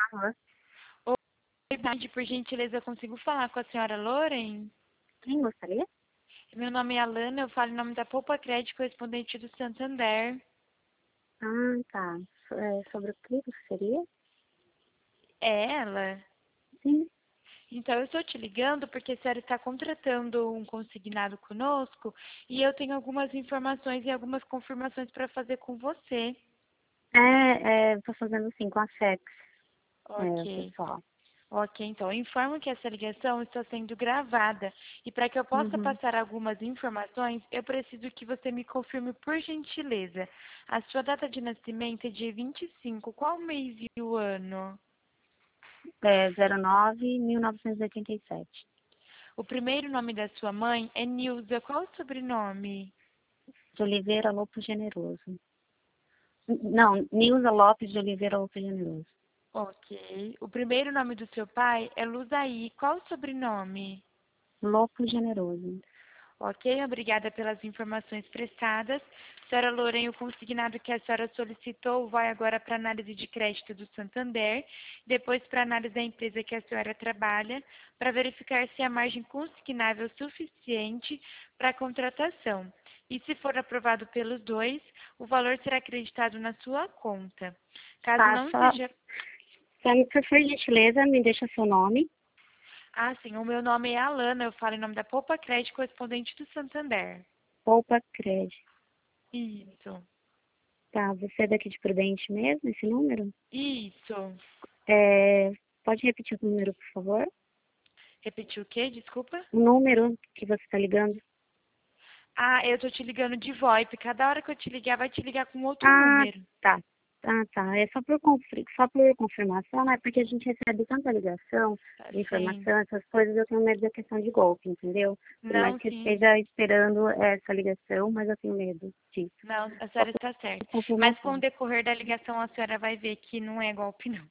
Alô? Oi, tarde, por gentileza, eu consigo falar com a senhora Loren? Quem gostaria? Meu nome é Alana, eu falo em nome da Poupa Crédito, correspondente do Santander. Ah, tá. Sobre o que seria? É ela? Sim. Então, eu estou te ligando porque a senhora está contratando um consignado conosco e eu tenho algumas informações e algumas confirmações para fazer com você. Tô fazendo assim com a Sex, Ok. pessoal. Ok, então, eu informo que essa ligação está sendo gravada e para que eu possa Uhum. passar algumas informações, eu preciso que você me confirme, por gentileza, a sua data de nascimento é dia 25, qual mês e o ano? 09/1987. O primeiro nome da sua mãe é Nilza, qual o sobrenome? De Oliveira Lopes Generoso. Não, Nilza Lopes de Oliveira Lopes Generoso. Ok. O primeiro nome do seu pai é Luzaí, qual o sobrenome? Lopes Generoso. Ok, obrigada pelas informações prestadas. Senhora Loren, o consignado que a senhora solicitou vai agora para análise de crédito do Santander, depois para análise da empresa que a senhora trabalha, para verificar se a margem consignável é suficiente para a contratação. E se for aprovado pelos dois, o valor será acreditado na sua conta. Caso Tá, não só, seja... por gentileza, me deixa seu nome. Ah, sim, o meu nome é Alana, eu falo em nome da Poupa Crédito, correspondente do Santander. Poupa Crédito. Isso. Tá, você é daqui de Prudente mesmo, esse número? Isso. É, pode repetir o número, por favor? Repetir o quê? Desculpa. O número que você está ligando? Ah, eu tô te ligando de VoIP. Cada hora que eu te ligar, vai te ligar com outro Ah, número. tá. Ah, tá. É só por confirmação, né? Porque a gente recebe tanta ligação de Sim. informação, essas coisas, eu tenho medo da questão de golpe, entendeu? Por mais Não, que eu sim. esteja esperando essa ligação, mas eu tenho medo disso. Não, a Só senhora por está certa. Mas com o confirmação. decorrer da ligação, a senhora vai ver que não é golpe, não.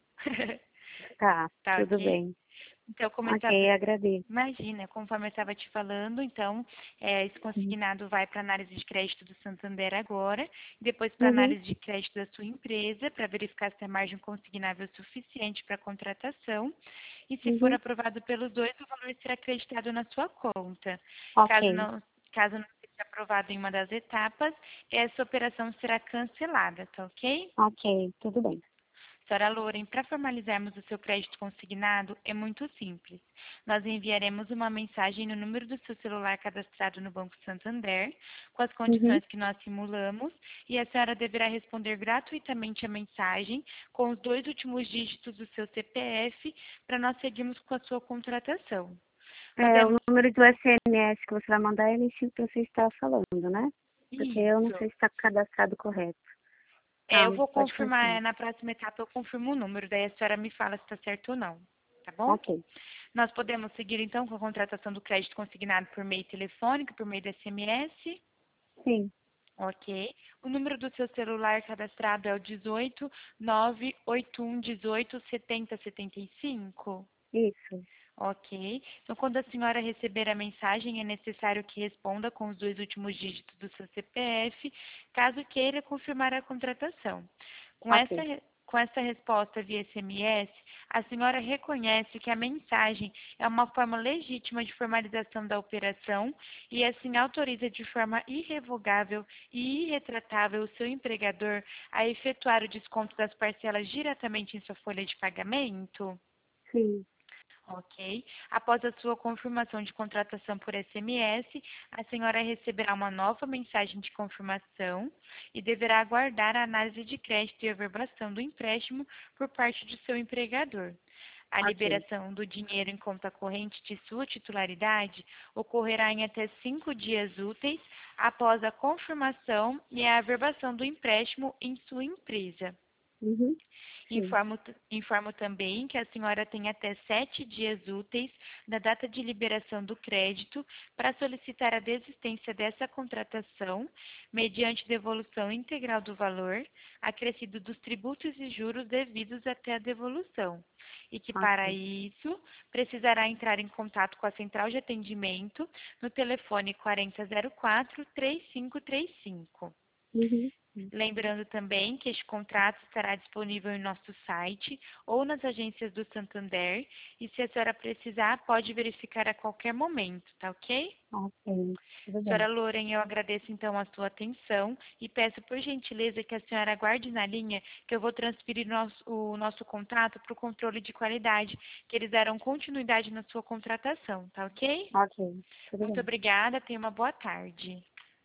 Tá, Tá tudo ok? bem. Então, como eu estava... Ok, agradeço. Imagina, conforme eu estava te falando, então, esse consignado vai para análise de crédito do Santander agora, depois para Uhum, análise de crédito da sua empresa, para verificar se a margem consignável é suficiente para a contratação, e se for uhum. aprovado pelos dois, o valor será acreditado na sua conta. Caso Ok, não, caso não seja aprovado em uma das etapas, essa operação será cancelada, tá ok? ok, tudo bem. Senhora Loren, para formalizarmos o seu crédito consignado, é muito simples. Nós enviaremos uma mensagem no número do seu celular cadastrado no Banco Santander, com as Uhum. condições que nós simulamos, e a senhora deverá responder gratuitamente a mensagem com os dois últimos dígitos do seu CPF para nós seguirmos com a sua contratação. É, o Podemos... número do SMS que você vai mandar é esse que você está falando, né? Porque eu não Isso. sei se está cadastrado correto. É, Tá, eu vou pode confirmar, continuar. na próxima etapa eu confirmo o número, daí a senhora me fala se está certo ou não, tá bom? Ok. Nós podemos seguir então com a contratação do crédito consignado por meio telefônico, por meio do SMS. Sim, Ok. O número do seu celular cadastrado é o 18 981 18 70 75. isso. Ok. Então, quando a senhora receber a mensagem, é necessário que responda com os dois últimos dígitos do seu CPF, caso queira confirmar a contratação. Com essa, Ok. com essa resposta via SMS, a senhora reconhece que a mensagem é uma forma legítima de formalização da operação e, assim, autoriza de forma irrevogável e irretratável o seu empregador a efetuar o desconto das parcelas diretamente em sua folha de pagamento? Sim. Ok. Após a sua confirmação de contratação por SMS, a senhora receberá uma nova mensagem de confirmação e deverá aguardar a análise de crédito e averbação do empréstimo por parte do seu empregador. A Ok. liberação do dinheiro em conta corrente de sua titularidade ocorrerá em até 5 dias úteis após a confirmação e a averbação do empréstimo em sua empresa. Uhum. Sim. Informo também que a senhora tem até 7 dias úteis da data de liberação do crédito para solicitar a desistência dessa contratação, mediante devolução integral do valor, acrescido dos tributos e juros devidos até a devolução, e que, para Ok. isso, precisará entrar em contato com a central de atendimento no telefone 4004-3535. Uhum. Lembrando também que este contrato estará disponível em nosso site ou nas agências do Santander e se a senhora precisar, pode verificar a qualquer momento, tá ok? Ok, tudo Senhora bem. Loren, eu agradeço então a sua atenção e peço por gentileza que a senhora aguarde na linha que eu vou transferir o nosso contato para o controle de qualidade, que eles darão continuidade na sua contratação, tá ok? Ok, tudo Muito bem. obrigada, tenha uma boa tarde.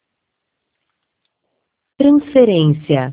Transferência.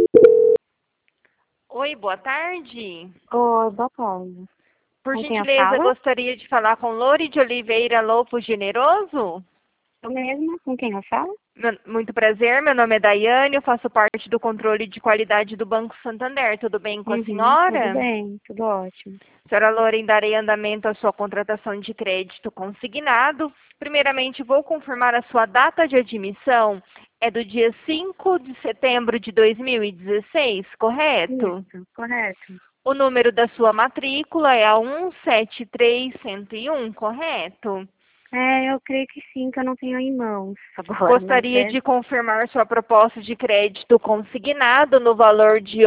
Oi, boa tarde. Oi, boa tarde. Por Com quem eu gentileza, falo? gostaria de falar com Lore de Oliveira Lopo Generoso. Eu mesma, com quem eu falo? Muito prazer, meu nome é Daiane, eu faço parte do controle de qualidade do Banco Santander. Tudo bem com a Uhum, tudo senhora? bem, tudo ótimo. Senhora Loren, darei andamento à sua contratação de crédito consignado. Primeiramente, vou confirmar a sua data de admissão. É do dia 5 de setembro de 2016, correto? Isso, correto. O número da sua matrícula é a 173101, correto? Eu creio que sim, que eu não tenho em mãos agora, mas Gostaria de confirmar sua proposta de crédito consignado no valor de R$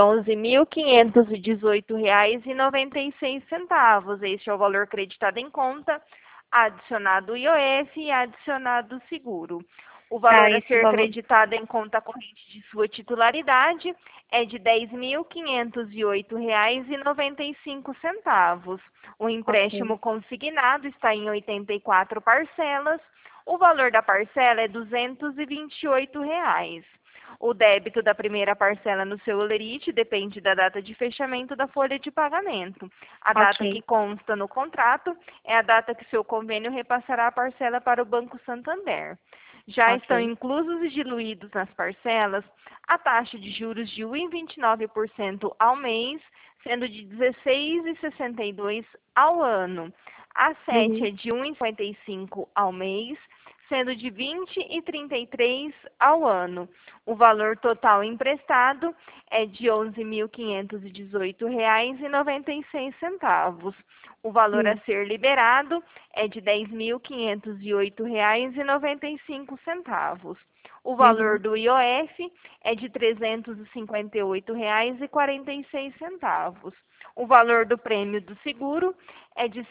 11.518,96. Este é o valor creditado em conta, adicionado o IOF e adicionado o seguro. O tá, valor a esse ser valor. creditado em conta corrente de sua titularidade é de R$ 10.508,95. O Ok. empréstimo consignado está em 84 parcelas. O valor da parcela é R$ 228. O débito da primeira parcela no seu holerite depende da data de fechamento da folha de pagamento. A data que Ok, consta no contrato é a data que seu convênio repassará a parcela para o Banco Santander. Já estão ok. inclusos e diluídos nas parcelas a taxa de juros de 1,29% ao mês, sendo de 16,62 ao ano. A 7 Uhum, é de 1,55 ao mês, sendo de 20,33 ao ano. O valor total emprestado é de R$ 11.518,96. O valor a sim. ser liberado é de R$ 10.508,95. O valor Uhum, do IOF é de R$ 358,46. O valor do prêmio do seguro é de R$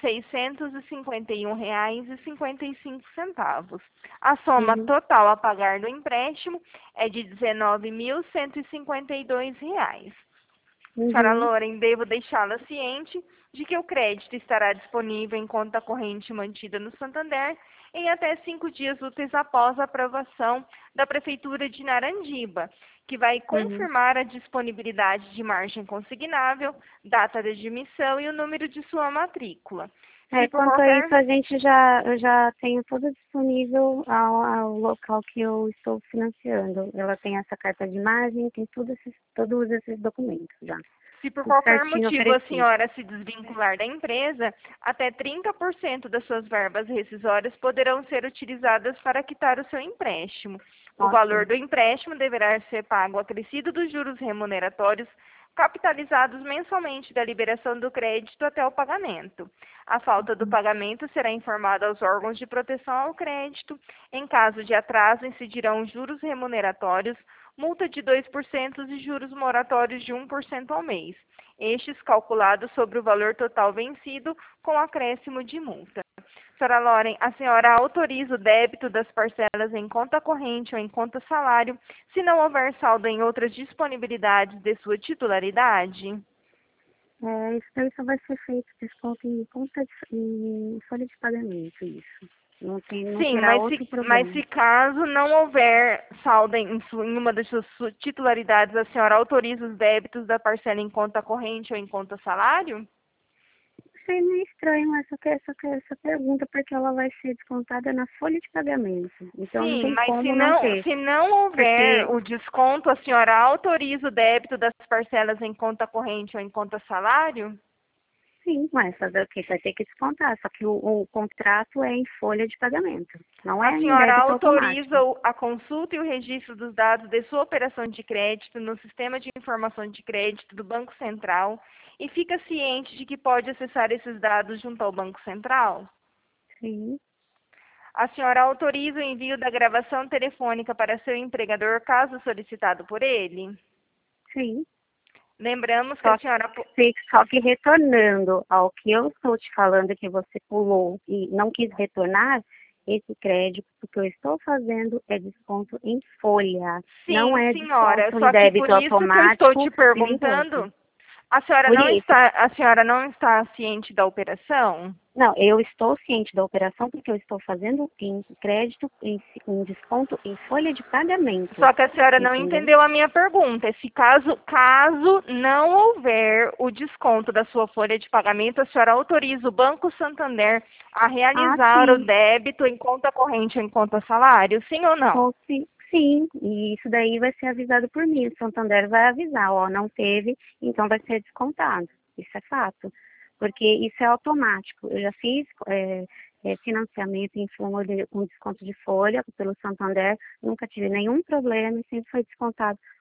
651,55. A soma uhum, total a pagar do empréstimo é de R$ 19.152. Senhora uhum. Loren, devo deixá-la ciente de que o crédito estará disponível em conta corrente mantida no Santander em até 5 dias úteis após a aprovação da Prefeitura de Narandiba, que vai Uhum. confirmar a disponibilidade de margem consignável, data de admissão e o número de sua matrícula. Se por Quanto a qualquer isso, eu já tenho tudo disponível ao local que eu estou financiando. Ela tem essa carta de imagem, tem todos esses documentos já. Se por Tudo qualquer certinho motivo a oferecido. senhora se desvincular da empresa, até 30% das suas verbas rescisórias poderão ser utilizadas para quitar o seu empréstimo. O valor Ok. do empréstimo deverá ser pago acrescido dos juros remuneratórios capitalizados mensalmente da liberação do crédito até o pagamento. A falta do pagamento será informada aos órgãos de proteção ao crédito. Em caso de atraso, incidirão juros remuneratórios, multa de 2% e juros moratórios de 1% ao mês, estes calculados sobre o valor total vencido com acréscimo de multa. Senhora Loren, a senhora autoriza o débito das parcelas em conta corrente ou em conta salário, se não houver saldo em outras disponibilidades de sua titularidade? Isso daí só vai ser feito desconto em conta em folha de pagamento, isso. Não Sim, terá outro mas problema. se caso não houver saldo em uma das suas titularidades, a senhora autoriza os débitos da parcela em conta corrente ou em conta salário? Achei meio estranho essa pergunta, porque ela vai ser descontada na folha de pagamento. Então não Sim, tem mas como não ter. se não houver Porque, o desconto, a senhora autoriza o débito das parcelas em conta corrente ou em conta salário? sim, mas fazer o quê? Vai ter que descontar. Só que o contrato é em folha de pagamento. Não A é em senhora débito autoriza automático. a consulta e o registro dos dados de sua operação de crédito no Sistema de Informação de Crédito do Banco Central e fica ciente de que pode acessar esses dados junto ao Banco Central? Sim. A senhora autoriza o envio da gravação telefônica para seu empregador, caso solicitado por ele? Sim. Lembramos que a senhora... Só que retornando ao que eu estou te falando, que você pulou e não quis retornar, esse crédito que eu estou fazendo é desconto em folha. Sim, não é senhora, desconto em só que por débito isso que eu estou automático te nem imposto. perguntando, Por isso, a senhora não está ciente da operação? não, eu estou ciente da operação porque eu estou fazendo em crédito, em desconto em folha de pagamento. Só que a senhora não Entendeu? entendeu a minha pergunta. Esse caso não houver o desconto da sua folha de pagamento, a senhora autoriza o Banco Santander a realizar o Sim. débito em conta corrente ou em conta salário? Sim ou não? Sim, e isso daí vai ser avisado por mim. O Santander vai avisar, ó, não teve, então vai ser descontado. Isso é fato. Porque isso é automático. Eu já fiz financiamento em forma com desconto de folha pelo Santander, nunca tive nenhum problema e sempre foi descontado